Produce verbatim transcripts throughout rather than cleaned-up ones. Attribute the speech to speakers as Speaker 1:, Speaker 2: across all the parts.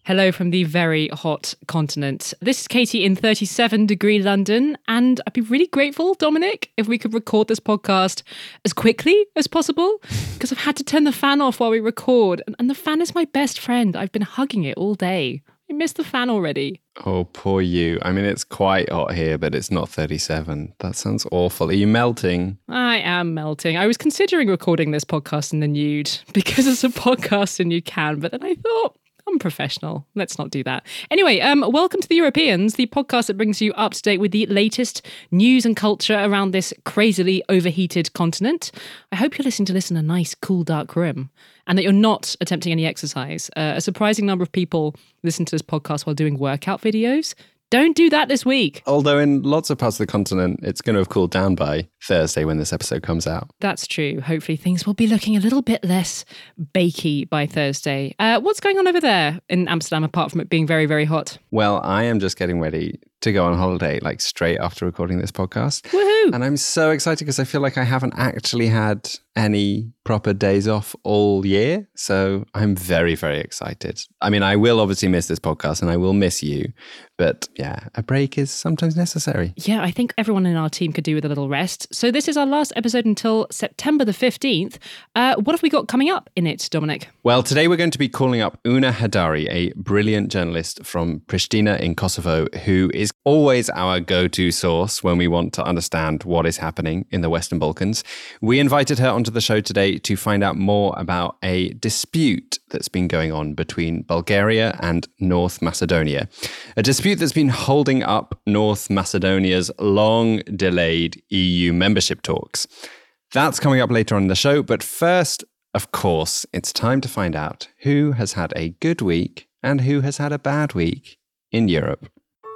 Speaker 1: Hello from the very hot continent. This is Katie in thirty-seven degree London, and I'd be really grateful, Dominic, if we could record this podcast as quickly as possible, because I've had to turn the fan off while we record, and, and the fan is my best friend. I've been hugging it all day. I miss the fan already.
Speaker 2: Oh, poor you. I mean, it's quite hot here, but it's not thirty-seven. That sounds awful. Are you melting?
Speaker 1: I am melting. I was considering recording this podcast in the nude, because it's a podcast and you can, but then I thought, I'm professional. Let's not do that. Anyway, um, welcome to The Europeans, the podcast that brings you up to date with the latest news and culture around this crazily overheated continent. I hope you're listening to this in a nice, cool, dark room and that you're not attempting any exercise. Uh, a surprising number of people listen to this podcast while doing workout videos. Don't do that this week.
Speaker 2: Although in lots of parts of the continent, it's going to have cooled down by Thursday when this episode comes out.
Speaker 1: That's true. Hopefully things will be looking a little bit less bakey by Thursday. Uh, what's going on over there in Amsterdam, apart from it being very, very hot?
Speaker 2: Well, I am just getting ready to go on holiday, like straight after recording this podcast.
Speaker 1: Woohoo!
Speaker 2: And I'm so excited because I feel like I haven't actually had any proper days off all year. So I'm very, very excited. I mean, I will obviously miss this podcast and I will miss you. But yeah, a break is sometimes necessary.
Speaker 1: Yeah, I think everyone in our team could do with a little rest. So this is our last episode until September the fifteenth. Uh, what have we got coming up in it, Dominic?
Speaker 2: Well, today we're going to be calling up Una Hadari, a brilliant journalist from Pristina in Kosovo, who is always our go-to source when we want to understand what is happening in the Western Balkans. We invited her onto the show today to find out more about a dispute that's been going on between Bulgaria and North Macedonia. A dispute that's been holding up North Macedonia's long-delayed E U membership talks. That's coming up later on in the show, but first, of course, it's time to find out who has had a good week and who has had a bad week in Europe.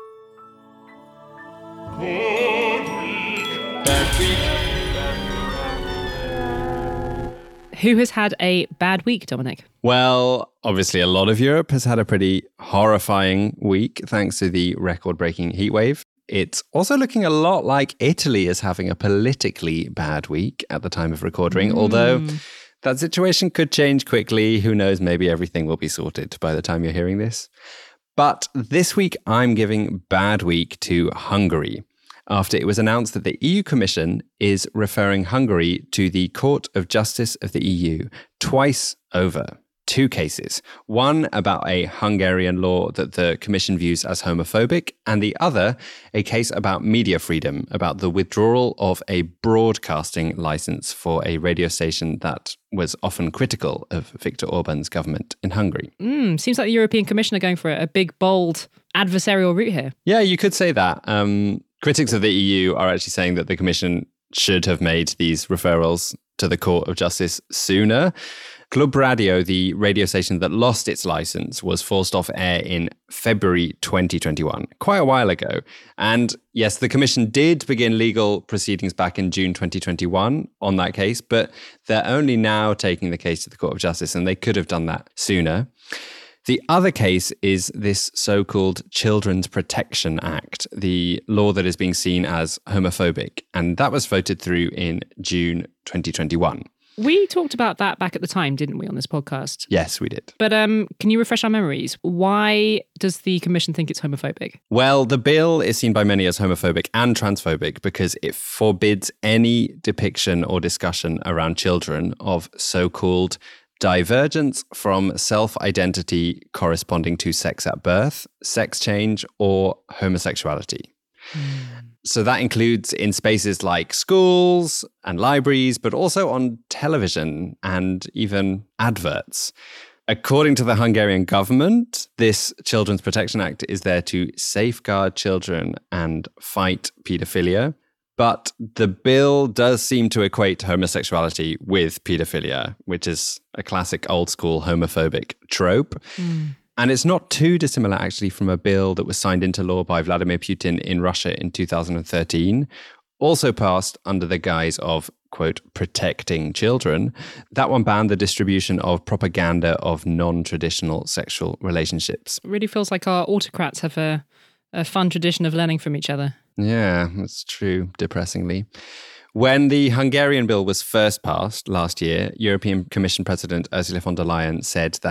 Speaker 3: Good week, bad week.
Speaker 1: Who has had a bad week, Dominic?
Speaker 2: Well, obviously a lot of Europe has had a pretty horrifying week thanks to the record-breaking heatwave. It's also looking a lot like Italy is having a politically bad week at the time of recording, mm. although that situation could change quickly. Who knows, maybe everything will be sorted by the time you're hearing this. But this week, I'm giving bad week to Hungary, after it was announced that the E U Commission is referring Hungary to the Court of Justice of the E U twice over. Two cases. One about a Hungarian law that the Commission views as homophobic, and the other, a case about media freedom, about the withdrawal of a broadcasting license for a radio station that was often critical of Viktor Orban's government in Hungary.
Speaker 1: Mm, seems like the European Commission are going for a big, bold, adversarial route here.
Speaker 2: Yeah, you could say that. Um, critics of the E U are actually saying that the Commission should have made these referrals to the Court of Justice sooner. Club Radio, the radio station that lost its license, was forced off air in February twenty twenty-one, quite a while ago. And yes, the Commission did begin legal proceedings back in June twenty twenty-one on that case, but they're only now taking the case to the Court of Justice, and they could have done that sooner. The other case is this so-called Children's Protection Act, the law that is being seen as homophobic, and that was voted through in June twenty twenty-one.
Speaker 1: We talked about that back at the time, didn't we, on this podcast?
Speaker 2: Yes, we did.
Speaker 1: But um, can you refresh our memories? Why does the Commission think it's homophobic?
Speaker 2: Well, the bill is seen by many as homophobic and transphobic because it forbids any depiction or discussion around children of so-called divergence from self-identity corresponding to sex at birth, sex change, or homosexuality. Mm. So that includes in spaces like schools and libraries, but also on television and even adverts. According to the Hungarian government, this Children's Protection Act is there to safeguard children and fight paedophilia. But the bill does seem to equate homosexuality with paedophilia, which is a classic old school homophobic trope. Mm. And it's not too dissimilar, actually, from a bill that was signed into law by Vladimir Putin in Russia in two thousand thirteen, also passed under the guise of, quote, protecting children. That one banned the distribution of propaganda of non-traditional sexual relationships.
Speaker 1: It really feels like our autocrats have a, a fun tradition of learning from each other.
Speaker 2: Yeah, that's true, depressingly. When the Hungarian bill was first passed last year, European Commission President Ursula von der Leyen said that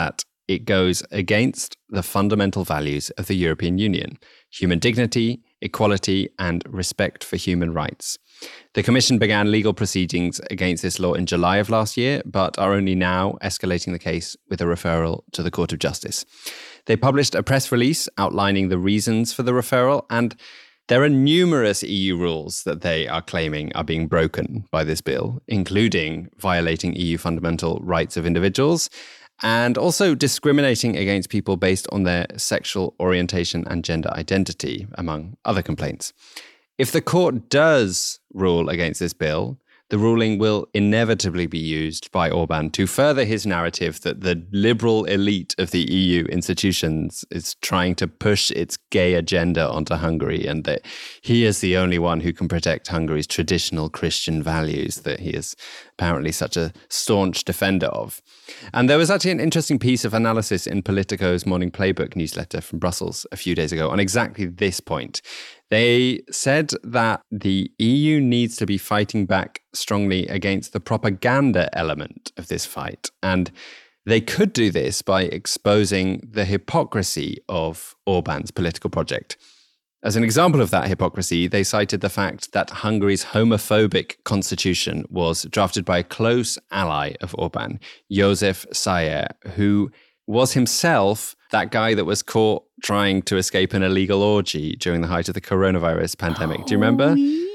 Speaker 2: it goes against the fundamental values of the European Union: human dignity, equality, and respect for human rights. The Commission began legal proceedings against this law in July of last year, but are only now escalating the case with a referral to the Court of Justice. They published a press release outlining the reasons for the referral, and there are numerous E U rules that they are claiming are being broken by this bill, including violating E U fundamental rights of individuals and also discriminating against people based on their sexual orientation and gender identity, among other complaints. If the court does rule against this bill, the ruling will inevitably be used by Orban to further his narrative that the liberal elite of the E U institutions is trying to push its gay agenda onto Hungary, and that he is the only one who can protect Hungary's traditional Christian values that he is apparently such a staunch defender of. And there was actually an interesting piece of analysis in Politico's Morning Playbook newsletter from Brussels a few days ago on exactly this point. They said that the E U needs to be fighting back strongly against the propaganda element of this fight. And they could do this by exposing the hypocrisy of Orban's political project. As an example of that hypocrisy, they cited the fact that Hungary's homophobic constitution was drafted by a close ally of Orban, József Szájer, who was himself that guy that was caught trying to escape an illegal orgy during the height of the coronavirus pandemic. Do you remember?
Speaker 1: Oh,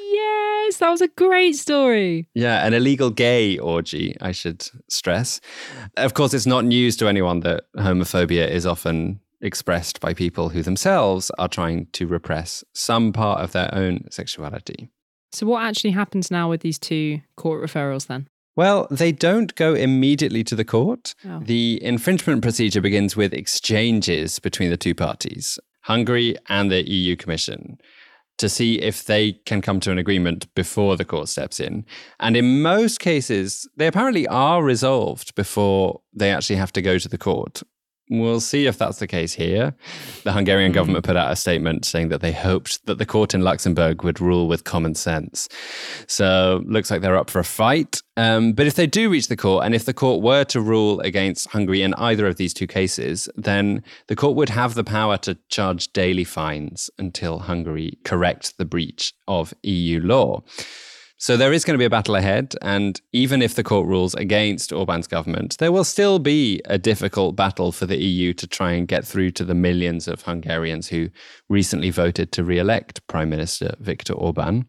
Speaker 1: yes, that was a great story.
Speaker 2: Yeah, an illegal gay orgy, I should stress. Of course, it's not news to anyone that homophobia is often expressed by people who themselves are trying to repress some part of their own sexuality.
Speaker 1: So what actually happens now with these two court referrals then?
Speaker 2: Well, they don't go immediately to the court.
Speaker 1: Oh.
Speaker 2: The infringement procedure begins with exchanges between the two parties, Hungary and the E U Commission, to see if they can come to an agreement before the court steps in. And in most cases, they apparently are resolved before they actually have to go to the court. We'll see if that's the case here. The Hungarian mm. government put out a statement saying that they hoped that the court in Luxembourg would rule with common sense. So looks like they're up for a fight. Um, but if they do reach the court, and if the court were to rule against Hungary in either of these two cases, then the court would have the power to charge daily fines until Hungary corrects the breach of E U law. So there is going to be a battle ahead, and even if the court rules against Orban's government, there will still be a difficult battle for the E U to try and get through to the millions of Hungarians who recently voted to re-elect Prime Minister Viktor Orban.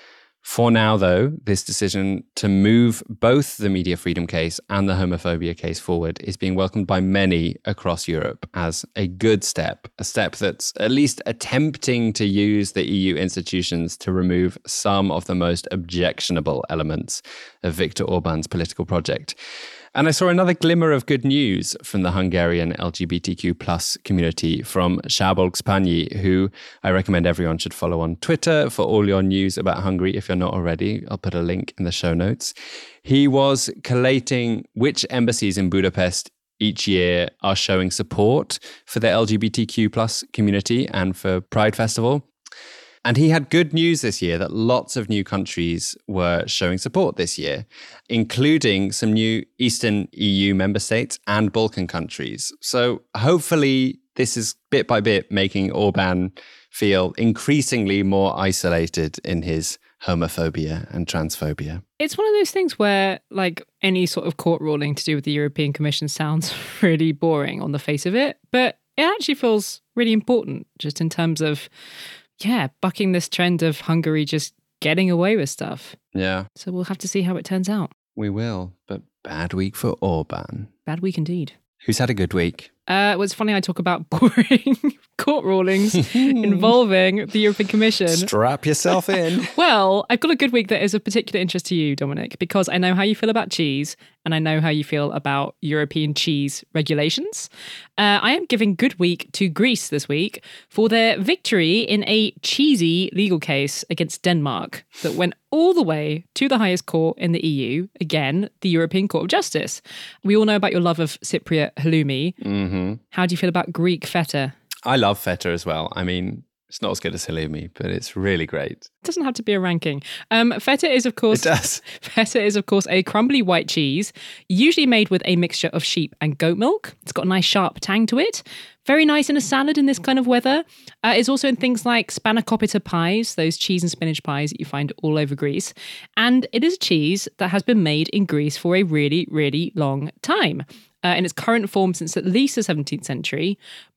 Speaker 2: For now, though, this decision to move both the media freedom case and the homophobia case forward is being welcomed by many across Europe as a good step, a step that's at least attempting to use the E U institutions to remove some of the most objectionable elements of Viktor Orban's political project. And I saw another glimmer of good news from the Hungarian L G B T Q plus community from Szabolcs Panyi, who I recommend everyone should follow on Twitter for all your news about Hungary if you're not already. I'll put a link in the show notes. He was collating which embassies in Budapest each year are showing support for the L G B T Q plus community and for Pride Festival. And he had good news this year that lots of new countries were showing support this year, including some new Eastern E U member states and Balkan countries. So hopefully this is bit by bit making Orban feel increasingly more isolated in his homophobia and transphobia.
Speaker 1: It's one of those things where, like, any sort of court ruling to do with the European Commission sounds really boring on the face of it, but it actually feels really important just in terms of yeah, bucking this trend of Hungary just getting away with stuff.
Speaker 2: Yeah.
Speaker 1: So we'll have to see how it turns out.
Speaker 2: We will, but bad week for Orban.
Speaker 1: Bad week indeed.
Speaker 2: Who's had a good week?
Speaker 1: Uh, well, it's funny I talk about boring court rulings involving the European Commission.
Speaker 2: Strap yourself in.
Speaker 1: Well, I've got a good week that is of particular interest to you, Dominic, because I know how you feel about cheese and I know how you feel about European cheese regulations. Uh, I am giving good week to Greece this week for their victory in a cheesy legal case against Denmark that went all the way to the highest court in the E U, again, the European Court of Justice. We all know about your love of Cypriot halloumi.
Speaker 2: Mm-hmm.
Speaker 1: How do you feel about Greek feta?
Speaker 2: I love feta as well. I mean, It's not as good as halloumi, but it's really great.
Speaker 1: It doesn't have to be a ranking. Um, feta is, of course,
Speaker 2: It does.
Speaker 1: Feta is, of course, a crumbly white cheese, usually made with a mixture of sheep and goat milk. It's got a nice sharp tang to it. Very nice in a salad in this kind of weather. Uh, it's also in things like spanakopita pies, those cheese and spinach pies that you find all over Greece. And it is a cheese that has been made in Greece for a really, really long time. Uh, in its current form since at least the seventeenth century.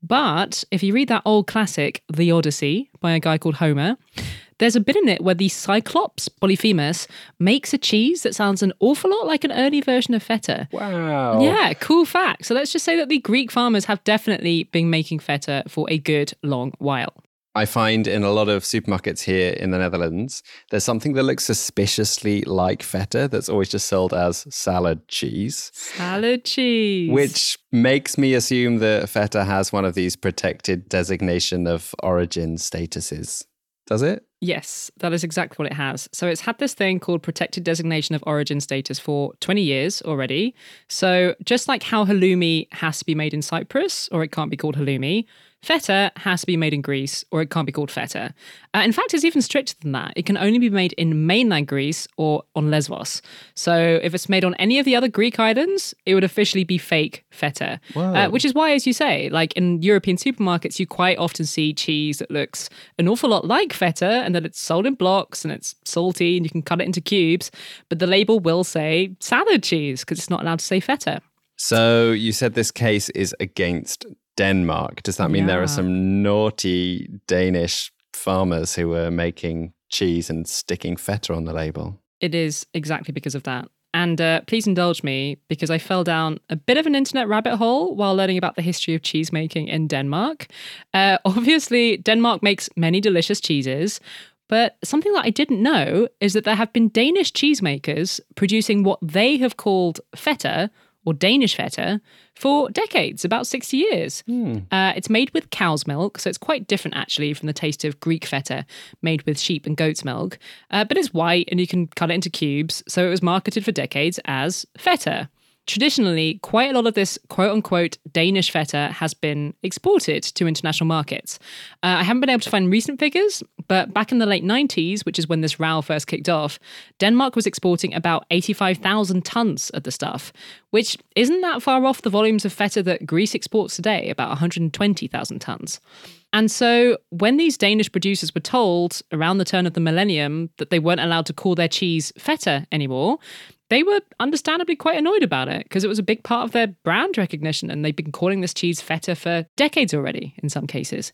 Speaker 1: But if you read that old classic, The Odyssey, by a guy called Homer, there's a bit in it where the Cyclops, Polyphemus, makes a cheese that sounds an awful lot like an early version of feta.
Speaker 2: Wow.
Speaker 1: Yeah, cool fact. So let's just say that the Greek farmers have definitely been making feta for a good long while.
Speaker 2: I find in a lot of supermarkets here in the Netherlands, there's something that looks suspiciously like feta that's always just sold as salad cheese.
Speaker 1: Salad cheese.
Speaker 2: Which makes me assume that feta has one of these protected designation of origin statuses. Does it?
Speaker 1: Yes, that is exactly what it has. So it's had this thing called protected designation of origin status for twenty years already. So just like how halloumi has to be made in Cyprus, or it can't be called halloumi, feta has to be made in Greece, or it can't be called feta. Uh, in fact, it's even stricter than that. It can only be made in mainland Greece or on Lesbos. So if it's made on any of the other Greek islands, it would officially be fake feta. Uh, which is why, as you say, like in European supermarkets, you quite often see cheese that looks an awful lot like feta and that it's sold in blocks and it's salty and you can cut it into cubes. But the label will say salad cheese because it's not allowed to say feta.
Speaker 2: So you said this case is against Denmark. Does that mean
Speaker 1: Yeah.
Speaker 2: there are some naughty Danish farmers who are making cheese and sticking feta on the label?
Speaker 1: It is exactly because of that. And uh, please indulge me because I fell down a bit of an internet rabbit hole while learning about the history of cheese making in Denmark. Uh, obviously, Denmark makes many delicious cheeses, but something that I didn't know is that there have been Danish cheesemakers producing what they have called feta, or Danish feta, for decades, about sixty years.
Speaker 2: Mm.
Speaker 1: Uh, it's made with cow's milk, so it's quite different actually from the taste of Greek feta made with sheep and goat's milk. Uh, but it's white and you can cut it into cubes, so it was marketed for decades as feta. Traditionally, quite a lot of this quote-unquote Danish feta has been exported to international markets. Uh, I haven't been able to find recent figures, but back in the late nineties, which is when this row first kicked off, Denmark was exporting about eighty-five thousand tons of the stuff, which isn't that far off the volumes of feta that Greece exports today, about one hundred twenty thousand tons. And so when these Danish producers were told around the turn of the millennium that they weren't allowed to call their cheese feta anymore, they were understandably quite annoyed about it because it was a big part of their brand recognition and they've been calling this cheese feta for decades already in some cases.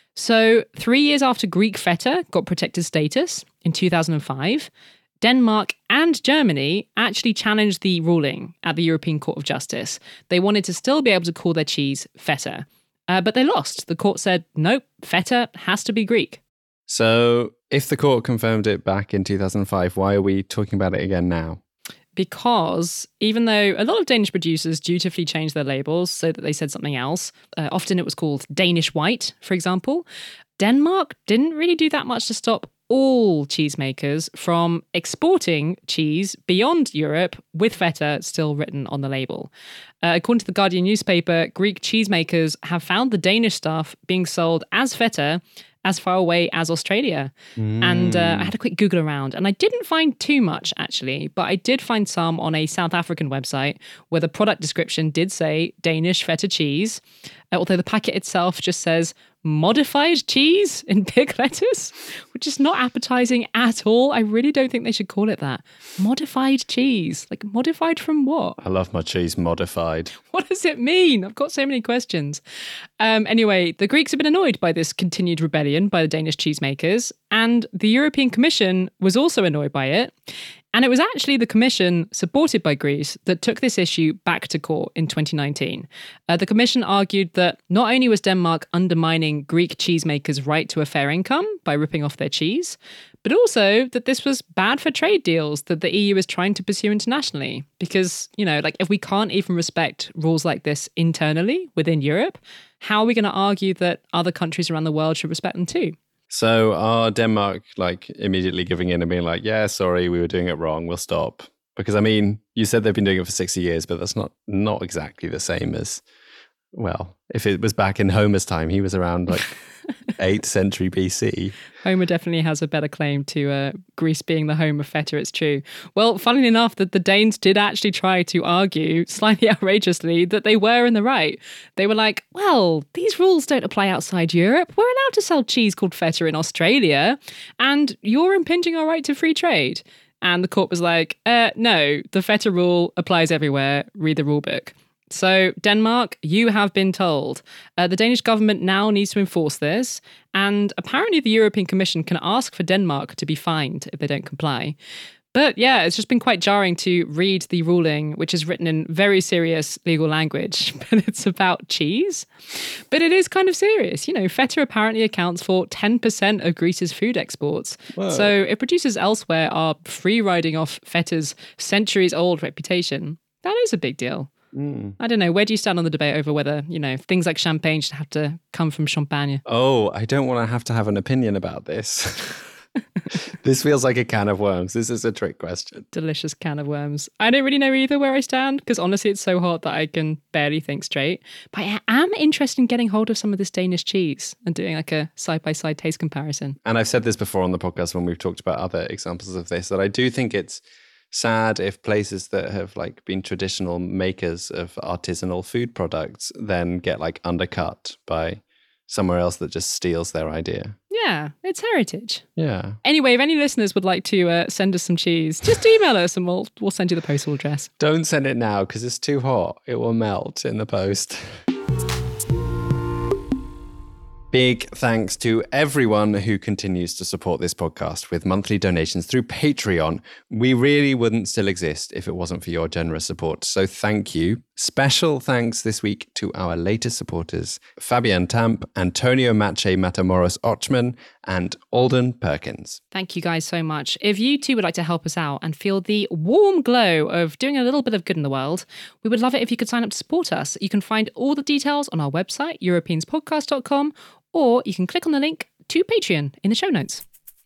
Speaker 1: So three years after Greek feta got protected status in two thousand five, Denmark and Germany actually challenged the ruling at the European Court of Justice. They wanted to still be able to call their cheese feta, uh, but they lost. The court said, nope, feta has to be Greek.
Speaker 2: So if the court confirmed it back in two thousand five, why are we talking about it again now?
Speaker 1: Because even though a lot of Danish producers dutifully changed their labels so that they said something else, uh, often it was called Danish white, for example, Denmark didn't really do that much to stop all cheesemakers from exporting cheese beyond Europe with feta still written on the label. Uh, according to the Guardian newspaper, Greek cheesemakers have found the Danish stuff being sold as feta as far away as Australia. Mm. And uh, I had a quick Google around and I didn't find too much actually, but I did find some on a South African website where the product description did say Danish feta cheese, although the packet itself just says modified cheese in big letters, which is not appetizing at all. I really don't think they should call it that. Modified cheese. Like modified from what?
Speaker 2: I love my cheese modified.
Speaker 1: What does it mean? I've got so many questions. Um, anyway, the Greeks have been annoyed by this continued rebellion by the Danish cheesemakers, and the European Commission was also annoyed by it. And it was actually the Commission, supported by Greece, that took this issue back to court in twenty nineteen. Uh, the Commission argued that not only was Denmark undermining Greek cheesemakers' right to a fair income by ripping off their cheese, but also that this was bad for trade deals that the E U is trying to pursue internationally. Because, you know, like if we can't even respect rules like this internally within Europe, how are we going to argue that other countries around the world should respect them too?
Speaker 2: So are Denmark like immediately giving in and being like, yeah, sorry, we were doing it wrong, we'll stop? Because I mean, you said they've been doing it for sixty years, but that's not not exactly the same as, well, if it was back in Homer's time, he was around like eighth century B C.
Speaker 1: Homer definitely has a better claim to uh, Greece being the home of feta, it's true. Well, funnily enough, that the Danes did actually try to argue, slightly outrageously, that they were in the right. They were like, well, these rules don't apply outside Europe. We're allowed to sell cheese called feta in Australia, and you're impinging our right to free trade. And the court was like, uh, no, the feta rule applies everywhere. Read the rule book. So, Denmark, you have been told. Uh, the Danish government now needs to enforce this, and apparently the European Commission can ask for Denmark to be fined if they don't comply. But yeah, it's just been quite jarring to read the ruling, which is written in very serious legal language, but it's about cheese. But it is kind of serious. You know, feta apparently accounts for ten percent of Greece's food exports. Whoa. So if producers elsewhere are free riding off feta's centuries-old reputation, that is a big deal. Mm. I don't know. Where do you stand on the debate over whether, you know, things like champagne should have to come from Champagne?
Speaker 2: Oh, I don't want to have to have an opinion about this. This feels like a can of worms. This is a trick question.
Speaker 1: Delicious can of worms. I don't really know either where I stand because honestly, it's so hot that I can barely think straight. But I am interested in getting hold of some of this Danish cheese and doing like a side-by-side taste comparison.
Speaker 2: And I've said this before on the podcast when we've talked about other examples of this, that I do think it's sad if places that have like been traditional makers of artisanal food products then get like undercut by somewhere else that just steals their idea.
Speaker 1: Yeah, it's heritage.
Speaker 2: Yeah.
Speaker 1: Anyway, if any listeners would like to uh, send us some cheese, just email us and we'll we'll send you the postal address.
Speaker 2: Don't send it now because it's too hot. It will melt in the post. Big thanks to everyone who continues to support this podcast with monthly donations through Patreon. We really wouldn't still exist if it wasn't for your generous support. So thank you. Special thanks this week to our latest supporters, Fabian Tamp, Antonio Mache Matamoros Ochman, and Alden Perkins.
Speaker 1: Thank you guys so much. If you too would like to help us out and feel the warm glow of doing a little bit of good in the world, we would love it if you could sign up to support us. You can find all the details on our website, europeans podcast dot com, or you can click on the link to Patreon in the show notes.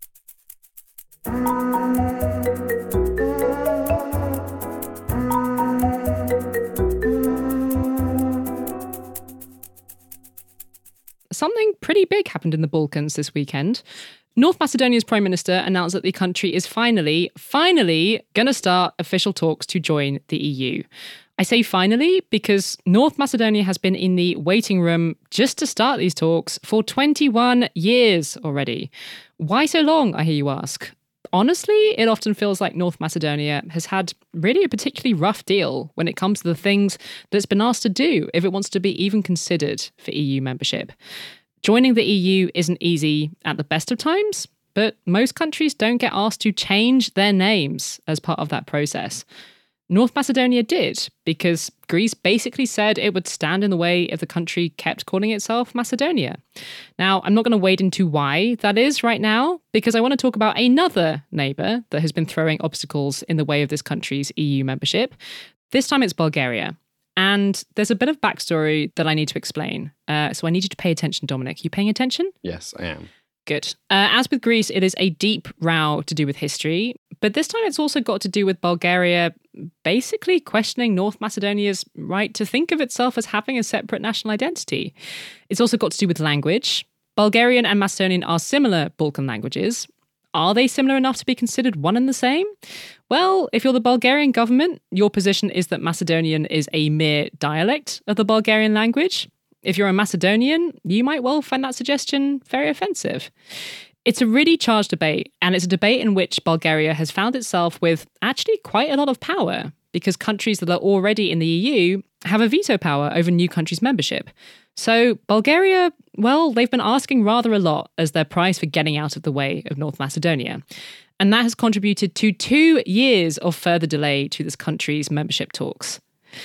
Speaker 1: Something pretty big happened in the Balkans this weekend. North Macedonia's Prime Minister announced that the country is finally, finally going to start official talks to join the E U. I say finally because North Macedonia has been in the waiting room just to start these talks for twenty-one years already. Why so long, I hear you ask? Honestly, it often feels like North Macedonia has had really a particularly rough deal when it comes to the things that it's been asked to do if it wants to be even considered for E U membership. Joining the E U isn't easy at the best of times, but most countries don't get asked to change their names as part of that process. North Macedonia did, because Greece basically said it would stand in the way if the country kept calling itself Macedonia. Now, I'm not going to wade into why that is right now, because I want to talk about another neighbour that has been throwing obstacles in the way of this country's E U membership. This time it's Bulgaria. And there's a bit of backstory that I need to explain. Uh, so I need you to pay attention, Dominic. You paying attention?
Speaker 2: Yes, I am.
Speaker 1: Good. Uh, as with Greece, it is a deep row to do with history, but this time it's also got to do with Bulgaria basically questioning North Macedonia's right to think of itself as having a separate national identity. It's also got to do with language. Bulgarian and Macedonian are similar Balkan languages. Are they similar enough to be considered one and the same? Well, if you're the Bulgarian government, your position is that Macedonian is a mere dialect of the Bulgarian language. If you're a Macedonian, you might well find that suggestion very offensive. It's a really charged debate, and it's a debate in which Bulgaria has found itself with actually quite a lot of power, because countries that are already in the E U have a veto power over new countries' membership. So Bulgaria, well, they've been asking rather a lot as their price for getting out of the way of North Macedonia. And that has contributed to two years of further delay to this country's membership talks.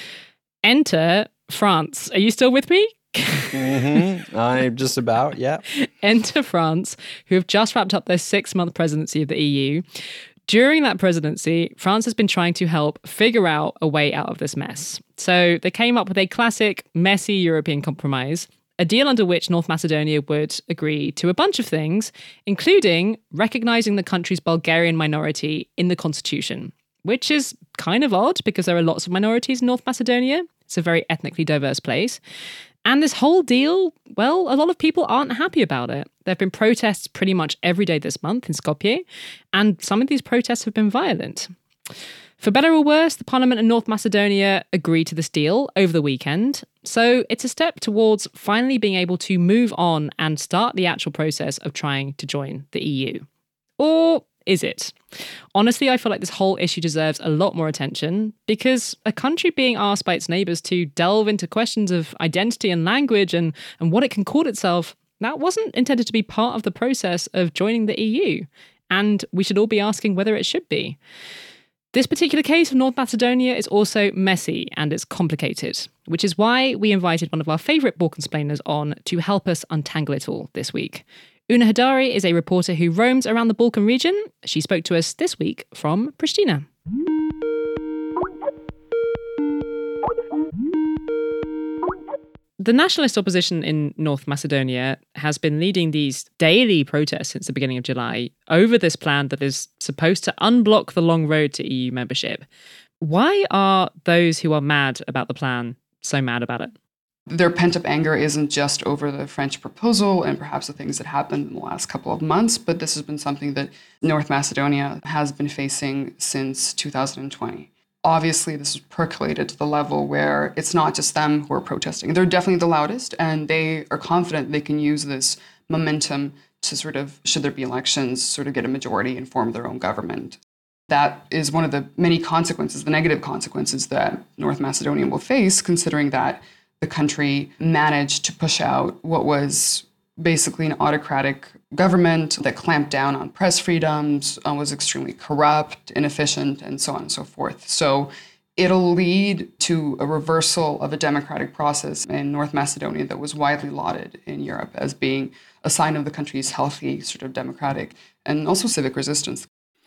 Speaker 1: Enter France. Are you still with me?
Speaker 2: mm-hmm. I'm just about, yeah.
Speaker 1: Enter France, who have just wrapped up their six-month presidency of the E U. During that presidency, France has been trying to help figure out a way out of this mess. So they came up with a classic, messy European compromise, a deal under which North Macedonia would agree to a bunch of things, including recognising the country's Bulgarian minority in the constitution, which is kind of odd because there are lots of minorities in North Macedonia. It's a very ethnically diverse place. And this whole deal, well, a lot of people aren't happy about it. There have been protests pretty much every day this month in Skopje, and some of these protests have been violent. For better or worse, the parliament in North Macedonia agreed to this deal over the weekend, so it's a step towards finally being able to move on and start the actual process of trying to join the E U. Or is it? Honestly, I feel like this whole issue deserves a lot more attention, because a country being asked by its neighbours to delve into questions of identity and language and, and what it can call itself, that wasn't intended to be part of the process of joining the E U, and we should all be asking whether it should be. This particular case of North Macedonia is also messy and it's complicated, which is why we invited one of our favourite Balkansplainers on to help us untangle it all this week. Una Hadari is a reporter who roams around the Balkan region. She spoke to us this week from Pristina. The nationalist opposition in North Macedonia has been leading these daily protests since the beginning of July over this plan that is supposed to unblock the long road to E U membership. Why are those who are mad about the plan so mad about it?
Speaker 4: Their pent-up anger isn't just over the French proposal and perhaps the things that happened in the last couple of months, but this has been something that North Macedonia has been facing since two thousand twenty. Obviously, this has percolated to the level where it's not just them who are protesting. They're definitely the loudest, and they are confident they can use this momentum to sort of, should there be elections, sort of get a majority and form their own government. That is one of the many consequences, the negative consequences that North Macedonia will face, considering that the country managed to push out what was basically an autocratic government that clamped down on press freedoms, uh, was extremely corrupt, inefficient, and so on and so forth. So it'll lead to a reversal of a democratic process in North Macedonia that was widely lauded in Europe as being a sign of the country's healthy sort of democratic and also civic resistance.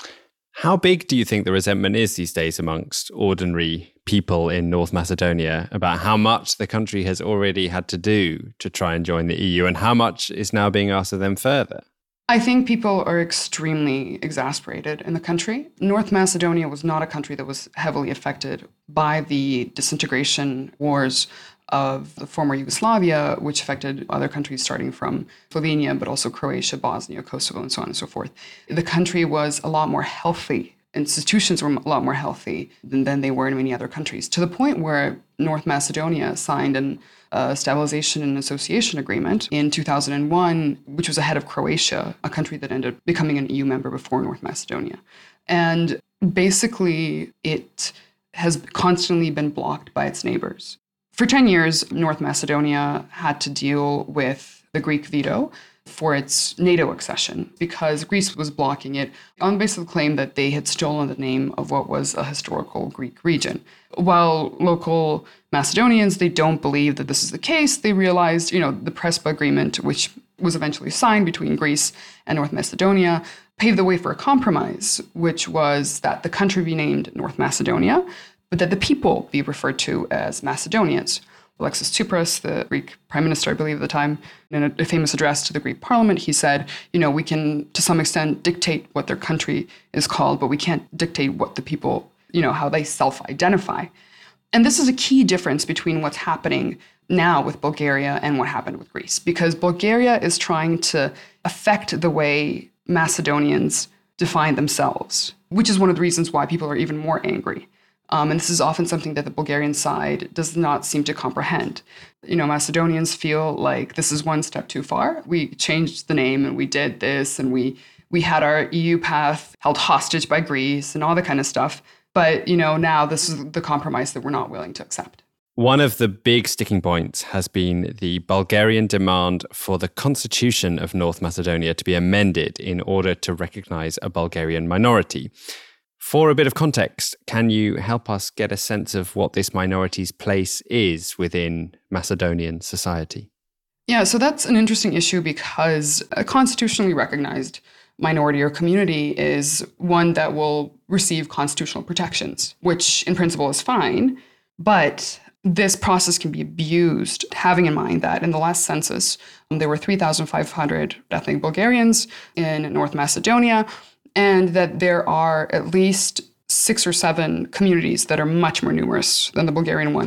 Speaker 2: How big do you think the resentment is these days amongst ordinary people in North Macedonia about how much the country has already had to do to try and join the E U, and how much is now being asked of them further?
Speaker 4: I think people are extremely exasperated in the country. North Macedonia was not a country that was heavily affected by the disintegration wars of the former Yugoslavia, which affected other countries starting from Slovenia, but also Croatia, Bosnia, Kosovo, and so on and so forth. The country was a lot more healthy. Institutions were a lot more healthy than, than they were in many other countries, to the point where North Macedonia signed an uh, Stabilization and Association Agreement in two thousand one, which was ahead of Croatia, a country that ended up becoming an E U member before North Macedonia. And basically, it has constantly been blocked by its neighbors. For ten years, North Macedonia had to deal with the Greek veto for its NATO accession because Greece was blocking it on the basis of the claim that they had stolen the name of what was a historical Greek region. While local Macedonians, they don't believe that this is the case, they realized, you know, the Prespa Agreement, which was eventually signed between Greece and North Macedonia, paved the way for a compromise, which was that the country be named North Macedonia, but that the people be referred to as Macedonians. Alexis Tsipras, the Greek prime minister, I believe at the time, in a, a famous address to the Greek parliament, he said, you know, we can, to some extent, dictate what their country is called, but we can't dictate what the people, you know, how they self-identify. And this is a key difference between what's happening now with Bulgaria and what happened with Greece, because Bulgaria is trying to affect the way Macedonians define themselves, which is one of the reasons why people are even more angry. Um, and this is often something that the Bulgarian side does not seem to comprehend. You know, Macedonians feel like this is one step too far. We changed the name and we did this and we we had our E U path held hostage by Greece and all that kind of stuff. But, you know, now this is the compromise that we're not willing to accept.
Speaker 2: One of the big sticking points has been the Bulgarian demand for the constitution of North Macedonia to be amended in order to recognize a Bulgarian minority. For a bit of context, can you help us get a sense of what this minority's place is within Macedonian society?
Speaker 4: Yeah, so that's an interesting issue because a constitutionally recognized minority or community is one that will receive constitutional protections, which in principle is fine, but this process can be abused, having in mind that in the last census, there were three thousand five hundred ethnic Bulgarians in North Macedonia, and that there are at least six or seven communities that are much more numerous than the Bulgarian one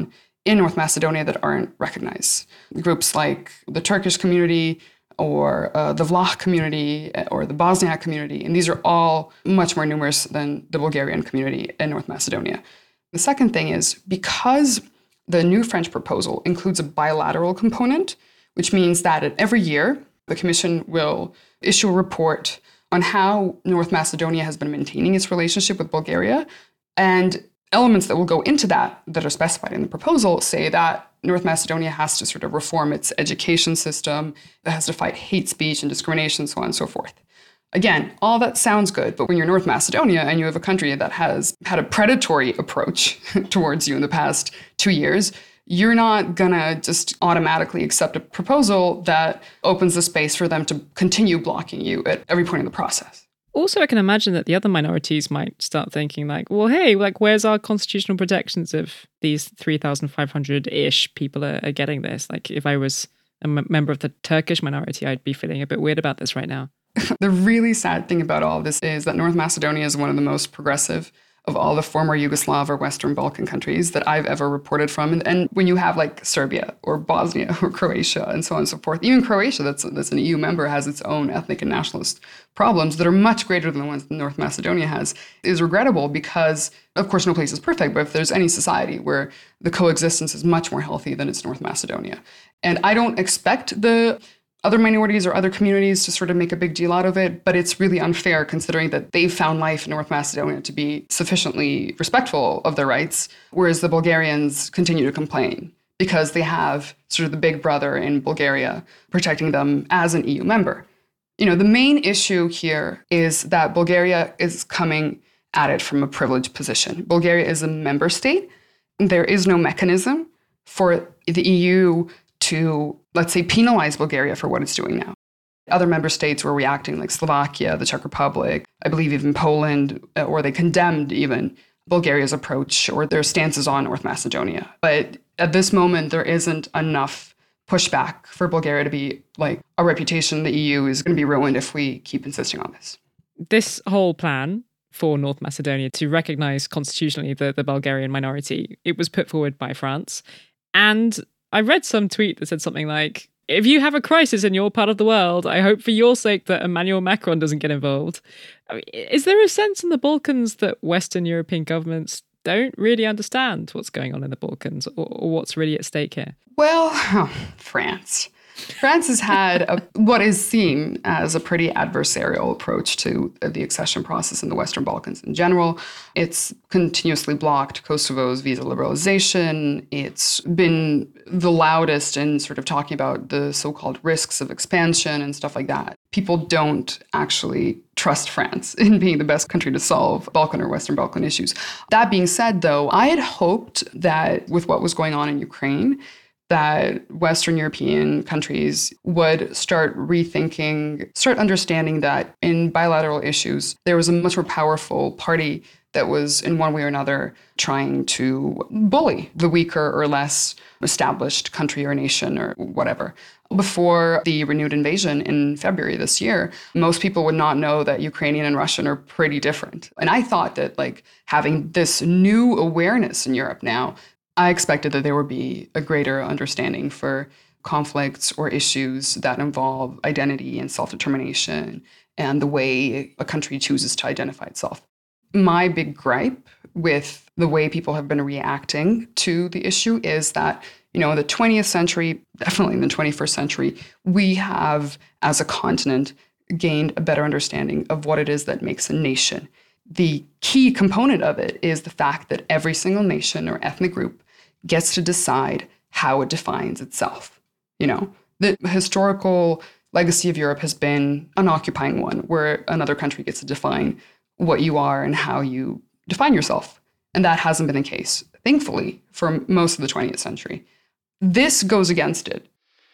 Speaker 4: in North Macedonia that aren't recognized. Groups like the Turkish community or uh, the Vlach community or the Bosniak community, and these are all much more numerous than the Bulgarian community in North Macedonia. The second thing is, because the new French proposal includes a bilateral component, which means that every year the Commission will issue a report on how North Macedonia has been maintaining its relationship with Bulgaria, and elements that will go into that that are specified in the proposal say that North Macedonia has to sort of reform its education system, it has to fight hate speech and discrimination, so on and so forth. Again, all that sounds good, but when you're North Macedonia and you have a country that has had a predatory approach towards you in the past two years, you're not gonna just automatically accept a proposal that opens the space for them to continue blocking you at every point in the process.
Speaker 1: Also, I can imagine that the other minorities might start thinking like, well, hey, like, where's our constitutional protections if these three thousand five hundred-ish people are, are getting this? Like, if I was a m- member of the Turkish minority, I'd be feeling a bit weird about this right now.
Speaker 4: The really sad thing about all of this is that North Macedonia is one of the most progressive of all the former Yugoslav or Western Balkan countries that I've ever reported from. And, and when you have like Serbia or Bosnia or Croatia and so on and so forth, even Croatia, that's, that's an E U member, has its own ethnic and nationalist problems that are much greater than the ones that North Macedonia has, is regrettable because, of course, no place is perfect, but if there's any society where the coexistence is much more healthy than it's North Macedonia. And I don't expect the other minorities or other communities to sort of make a big deal out of it, but it's really unfair considering that they've found life in North Macedonia to be sufficiently respectful of their rights, whereas the Bulgarians continue to complain because they have sort of the big brother in Bulgaria protecting them as an E U member. You know, the main issue here is that Bulgaria is coming at it from a privileged position. Bulgaria is a member state. There is no mechanism for the E U to, let's say, penalize Bulgaria for what it's doing now. Other member states were reacting, like Slovakia, the Czech Republic, I believe even Poland, or they condemned even Bulgaria's approach or their stances on North Macedonia. But at this moment, there isn't enough pushback for Bulgaria to be like, our reputation in the E U is going to be ruined if we keep insisting on this.
Speaker 1: This whole plan for North Macedonia to recognize constitutionally the, the Bulgarian minority, it was put forward by France. And I read some tweet that said something like, if you have a crisis in your part of the world, I hope for your sake that Emmanuel Macron doesn't get involved. I mean, is there a sense in the Balkans that Western European governments don't really understand what's going on in the Balkans or, or what's really at stake here?
Speaker 4: Well, oh, France. France has had a, what is seen as a pretty adversarial approach to the accession process in the Western Balkans in general. It's continuously blocked Kosovo's visa liberalization. It's been the loudest in sort of talking about the so-called risks of expansion and stuff like that. People don't actually trust France in being the best country to solve Balkan or Western Balkan issues. That being said, though, I had hoped that with what was going on in Ukraine, that Western European countries would start rethinking, start understanding that in bilateral issues, there was a much more powerful party that was in one way or another trying to bully the weaker or less established country or nation or whatever. Before the renewed invasion in February this year, most people would not know that Ukrainian and Russian are pretty different. And I thought that like having this new awareness in Europe now, I expected that there would be a greater understanding for conflicts or issues that involve identity and self-determination and the way a country chooses to identify itself. My big gripe with the way people have been reacting to the issue is that, you know, in the twentieth century, definitely in the twenty-first century, we have, as a continent, gained a better understanding of what it is that makes a nation. The key component of it is the fact that every single nation or ethnic group gets to decide how it defines itself. You know, the historical legacy of Europe has been an occupying one, where another country gets to define what you are and how you define yourself. And that hasn't been the case, thankfully, for most of the twentieth century. This goes against it.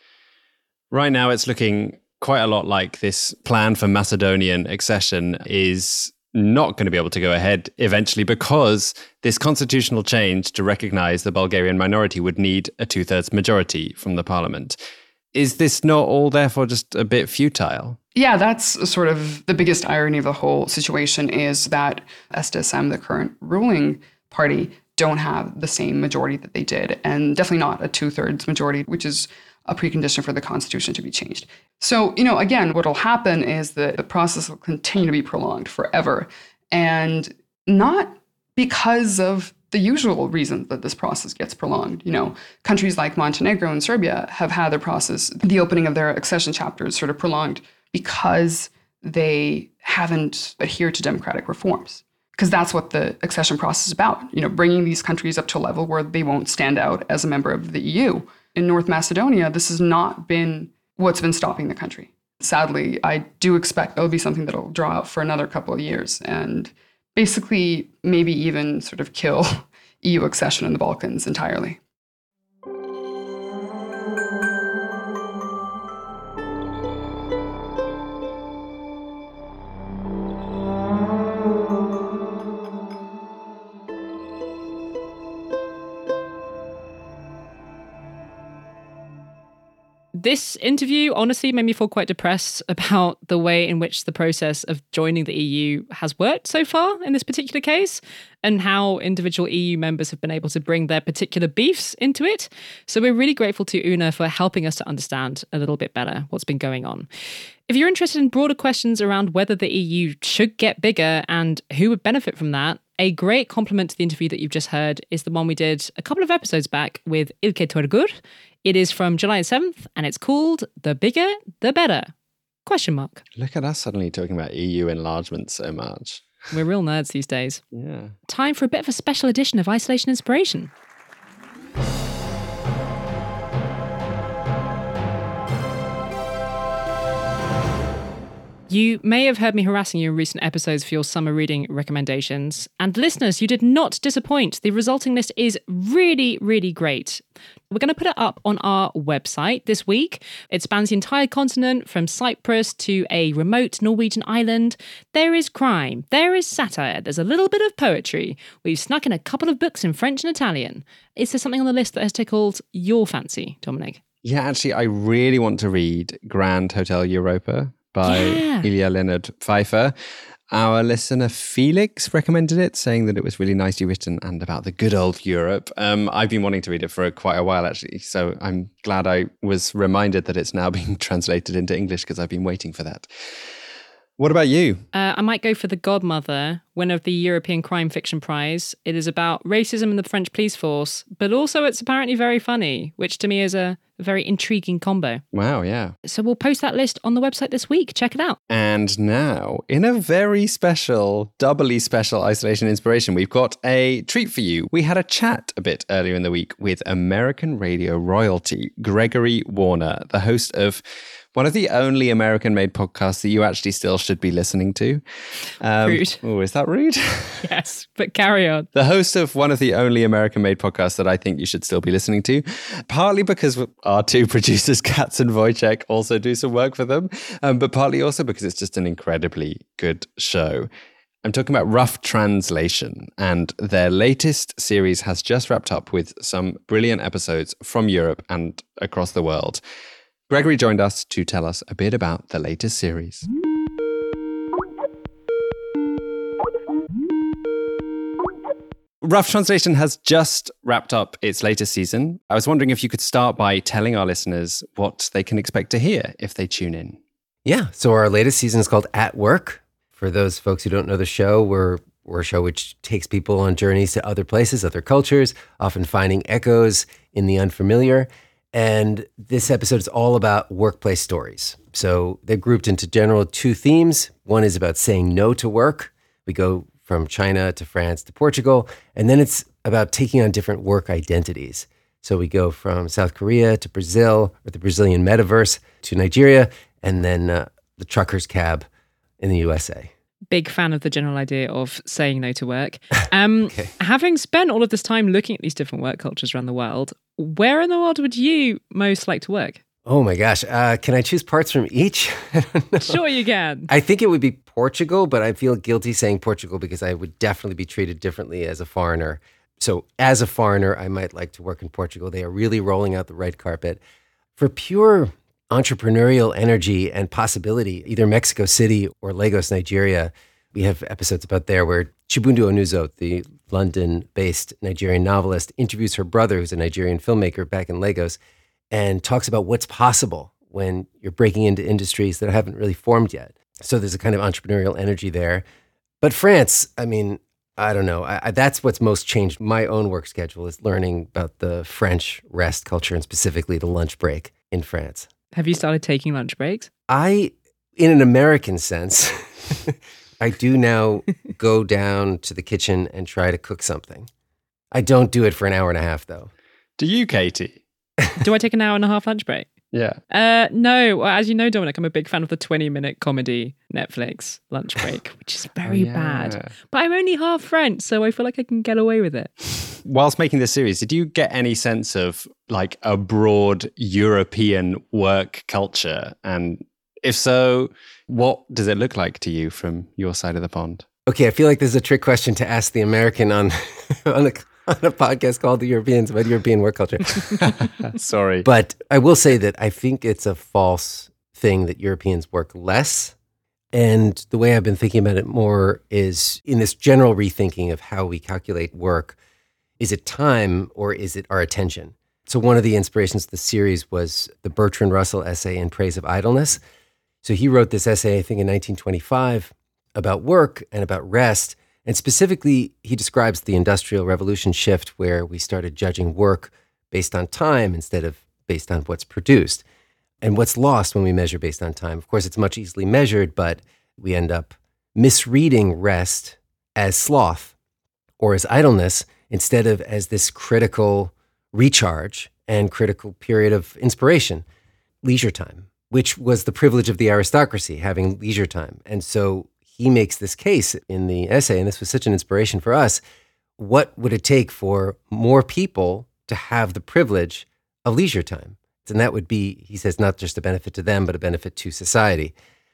Speaker 2: Right now, it's looking quite a lot like this plan for Macedonian accession is not going to be able to go ahead eventually because this constitutional change to recognize the Bulgarian minority would need a two-thirds majority from the parliament. Is this not all therefore just a bit futile?
Speaker 4: Yeah, that's sort of the biggest irony of the whole situation is that S D S M, the current ruling party, don't have the same majority that they did, and definitely not a two-thirds majority, which is a precondition for the constitution to be changed. So, you know, again, what will happen is that the process will continue to be prolonged forever, and not because of the usual reason that this process gets prolonged. You know, countries like Montenegro and Serbia have had their process, the opening of their accession chapters sort of prolonged because they haven't adhered to democratic reforms. Because that's what the accession process is about, you know, bringing these countries up to a level where they won't stand out as a member of the E U. In North Macedonia, this has not been what's been stopping the country. Sadly, I do expect that'll be something that'll draw out for another couple of years and basically maybe even sort of kill E U accession in the Balkans entirely.
Speaker 1: This interview honestly made me feel quite depressed about the way in which the process of joining the E U has worked so far in this particular case, and how individual E U members have been able to bring their particular beefs into it. So we're really grateful to Una for helping us to understand a little bit better what's been going on. If you're interested in broader questions around whether the E U should get bigger and who would benefit from that, a great complement to the interview that you've just heard is the one we did a couple of episodes back with Ilke Torgur. It is from July seventh, and it's called The Bigger, the Better? Question mark.
Speaker 2: Look at us suddenly talking about E U enlargement so much.
Speaker 1: We're real nerds these days.
Speaker 2: Yeah.
Speaker 1: Time for a bit of a special edition of Isolation Inspiration. You may have heard me harassing you in recent episodes for your summer reading recommendations. And listeners, you did not disappoint. The resulting list is really, really great. We're going to put it up on our website this week. It spans the entire continent from Cyprus to a remote Norwegian island. There is crime. There is satire. There's a little bit of poetry. We've snuck in a couple of books in French and Italian. Is there something on the list that has tickled your fancy, Dominic?
Speaker 2: Yeah, actually, I really want to read Grand Hotel Europa by
Speaker 1: Yeah.
Speaker 2: Ilya Leonard Pfeiffer. Our listener Felix recommended it, saying that it was really nicely written and about the good old Europe. Um, I've been wanting to read it for quite a while, actually, so I'm glad I was reminded that it's now being translated into English because I've been waiting for that. What about you?
Speaker 1: Uh, I might go for The Godmother, winner of the European Crime Fiction Prize. It is about racism in the French police force, but also it's apparently very funny, which to me is a very intriguing combo.
Speaker 2: Wow, yeah.
Speaker 1: So we'll post that list on the website this week. Check it out.
Speaker 2: And now, in a very special, doubly special Isolation Inspiration, we've got a treat for you. We had a chat a bit earlier in the week with American radio royalty, Gregory Warner, the host of one of the only American-made podcasts that you actually still should be listening to. Um,
Speaker 1: Rude.
Speaker 2: Oh, is that rude?
Speaker 1: Yes, but carry on.
Speaker 2: The host of one of the only American-made podcasts that I think you should still be listening to, partly because our two producers, Katz and Wojciech, also do some work for them, um, but partly also because it's just an incredibly good show. I'm talking about Rough Translation, and their latest series has just wrapped up with some brilliant episodes from Europe and across the world. Gregory joined us to tell us a bit about the latest series. Rough Translation has just wrapped up its latest season. I was wondering if you could start by telling our listeners what they can expect to hear if they tune in.
Speaker 5: Yeah, so our latest season is called At Work. For those folks who don't know the show, we're, we're a show which takes people on journeys to other places, other cultures, often finding echoes in the unfamiliar. And this episode is all about workplace stories. So they're grouped into general two themes. One is about saying no to work. We go from China to France to Portugal. And then it's about taking on different work identities. So we go from South Korea to Brazil, or the Brazilian metaverse, to Nigeria, and then uh, the trucker's cab in the U S A.
Speaker 1: Big fan of the general idea of saying no to work. Um,
Speaker 5: Okay.
Speaker 1: Having spent all of this time looking at these different work cultures around the world, where in the world would you most like to work?
Speaker 5: Oh my gosh. Uh, can I choose parts from each? I don't know.
Speaker 1: Sure you can.
Speaker 5: I think it would be Portugal, but I feel guilty saying Portugal because I would definitely be treated differently as a foreigner. So as a foreigner, I might like to work in Portugal. They are really rolling out the red carpet. For pure entrepreneurial energy and possibility, either Mexico City or Lagos, Nigeria, We have episodes about there where Chibundu Onuzo, the London-based Nigerian novelist, interviews her brother, who's a Nigerian filmmaker back in Lagos, and talks about what's possible when you're breaking into industries that haven't really formed yet. So there's a kind of entrepreneurial energy there. But France, I mean, I don't know. I, I, that's what's most changed my own work schedule, is learning about the French rest culture and specifically the lunch break in France.
Speaker 1: Have you started taking lunch breaks?
Speaker 5: I, in an American sense, I do now go down to the kitchen and try to cook something. I don't do it for an hour and a half, though.
Speaker 2: Do you, Katie?
Speaker 1: Do I take an hour and a half lunch break?
Speaker 2: Yeah.
Speaker 1: Uh, no. Well, as you know, Dominic, I'm a big fan of the twenty-minute comedy Netflix lunch break, which is very
Speaker 2: Oh, yeah.
Speaker 1: bad. But I'm only half French, so I feel like I can get away with it.
Speaker 2: Whilst making this series, did you get any sense of like a broad European work culture? And if so, what does it look like to you from your side of the pond?
Speaker 5: Okay, I feel like this is a trick question to ask the American on on, a, on a podcast called The Europeans about European work culture.
Speaker 2: Sorry.
Speaker 5: But I will say that I think it's a false thing that Europeans work less. And the way I've been thinking about it more is in this general rethinking of how we calculate work. Is it time or is it our attention? So one of the inspirations of the series was the Bertrand Russell essay In Praise of Idleness. So he wrote this essay, I think, in nineteen twenty-five about work and about rest. And specifically, he describes the Industrial Revolution shift where we started judging work based on time instead of based on what's produced. And what's lost when we measure based on time? Of course, it's much easily measured, but we end up misreading rest as sloth or as idleness instead of as this critical recharge and critical period of inspiration, leisure time, which was the privilege of the aristocracy, having leisure time. And so he makes this case in the essay, and this was such an inspiration for us. What would it take for more people to have the privilege of leisure time? And that would be, he says, not just a benefit to them, but a benefit to society.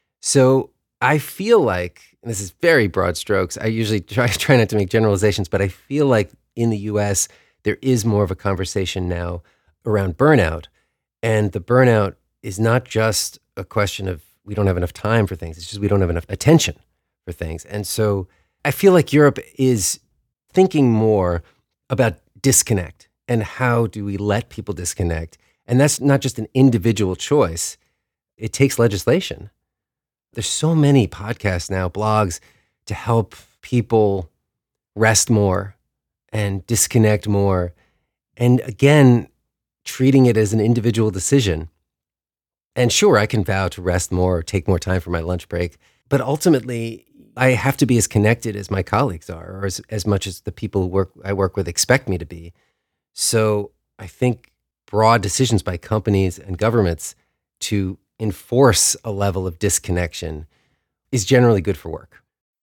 Speaker 5: So I feel like, and this is very broad strokes, I usually try, try not to make generalizations, but I feel like in the U S, there is more of a conversation now around burnout. And the burnout is not just a question of we don't have enough time for things, it's just we don't have enough attention for things. And so I feel like Europe is thinking more about disconnect and how do we let people disconnect. And that's not just an individual choice. It takes legislation. There's so many podcasts now, blogs, to help people rest more and disconnect more. And again, treating it as an individual decision. And sure, I can vow to rest more or take more time for my lunch break. But ultimately, I have to be as connected as my colleagues are, or as, as much as the people who work I work with expect me to be. So I think broad decisions by companies and governments to enforce a level of disconnection is generally good for work.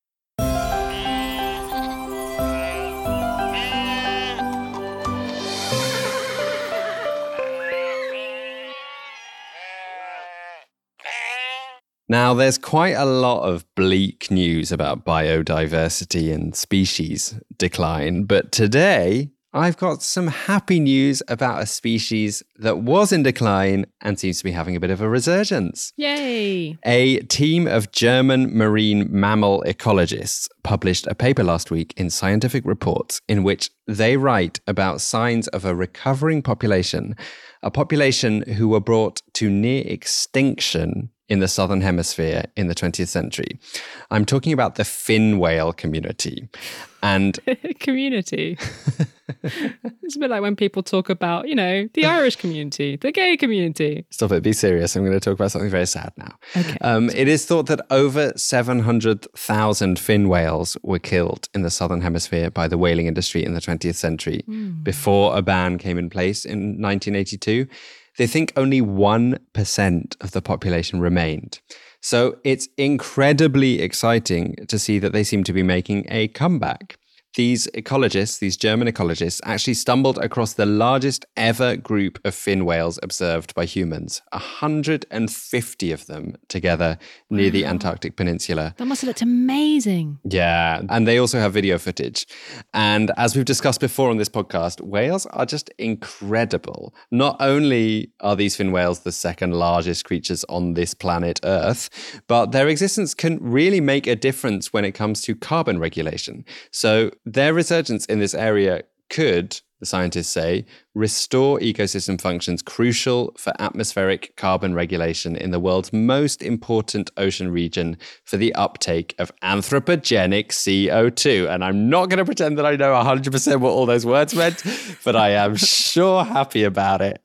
Speaker 2: Now, there's quite a lot of bleak news about biodiversity and species decline, but today I've got some happy news about a species that was in decline and seems to be having a bit of a resurgence.
Speaker 1: Yay!
Speaker 2: A team of German marine mammal ecologists published a paper last week in Scientific Reports in which they write about signs of a recovering population, a population who were brought to near extinction in the Southern Hemisphere in the twentieth century. I'm talking about the fin whale community. And
Speaker 1: community. It's a bit like when people talk about, you know, the Irish community, the gay community.
Speaker 2: Stop it, be serious. I'm going to talk about something very sad now.
Speaker 1: Okay.
Speaker 2: Um, it is thought that over seven hundred thousand fin whales were killed in the Southern Hemisphere by the whaling industry in the twentieth century mm. before a ban came in place in nineteen eighty-two. They think only one percent of the population remained. So it's incredibly exciting to see that they seem to be making a comeback. These ecologists, these German ecologists, actually stumbled across the largest ever group of fin whales observed by humans. one hundred fifty of them together near the Antarctic Peninsula.
Speaker 1: That must have looked amazing.
Speaker 2: Yeah, and they also have video footage. And as we've discussed before on this podcast, whales are just incredible. Not only are these fin whales the second largest creatures on this planet Earth, but their existence can really make a difference when it comes to carbon regulation. So their resurgence in this area could, the scientists say, restore ecosystem functions crucial for atmospheric carbon regulation in the world's most important ocean region for the uptake of anthropogenic C O two. And I'm not going to pretend that I know one hundred percent what all those words meant, but I am sure happy about it.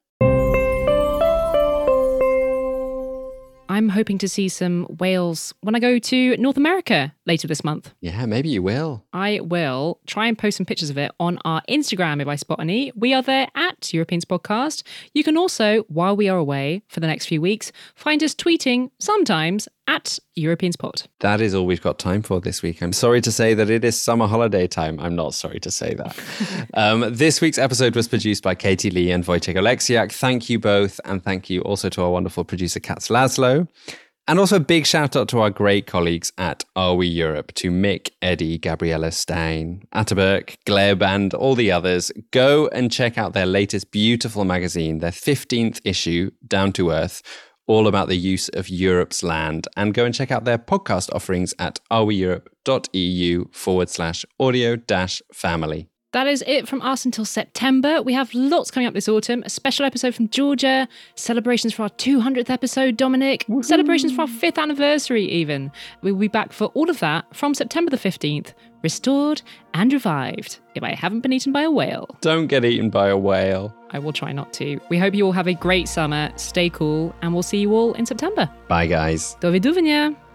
Speaker 1: I'm hoping to see some whales when I go to North America later this month.
Speaker 2: Yeah, maybe you will.
Speaker 1: I will try and post some pictures of it on our Instagram if I spot any. We are there at Europeans Podcast. You can also, while we are away for the next few weeks, find us tweeting sometimes at Europeans Pod.
Speaker 2: That is all we've got time for this week. I'm sorry to say that it is summer holiday time. I'm not sorry to say that. um, this week's episode was produced by Katie Lee and Wojciech Oleksiak. Thank you both. And thank you also to our wonderful producer, Katz Laszlo. And also a big shout out to our great colleagues at Are We Europe, to Mick, Eddie, Gabriella Stein, Ataberk, Gleb, and all the others. Go and check out their latest beautiful magazine, their fifteenth issue, Down to Earth, all about the use of Europe's land. And go and check out their podcast offerings at areweeurope.eu forward slash audio dash family.
Speaker 1: That is it from us until September. We have lots coming up this autumn. A special episode from Georgia, celebrations for our two hundredth episode, Dominic, Woo-hoo. Celebrations for our fifth anniversary even. We will be back for all of that from September the fifteenth, restored and revived, if I haven't been eaten by a whale.
Speaker 2: Don't get eaten by a whale.
Speaker 1: I will try not to. We hope you all have a great summer, stay cool, and we'll see you all in September.
Speaker 2: Bye, guys.
Speaker 1: Do widzenia.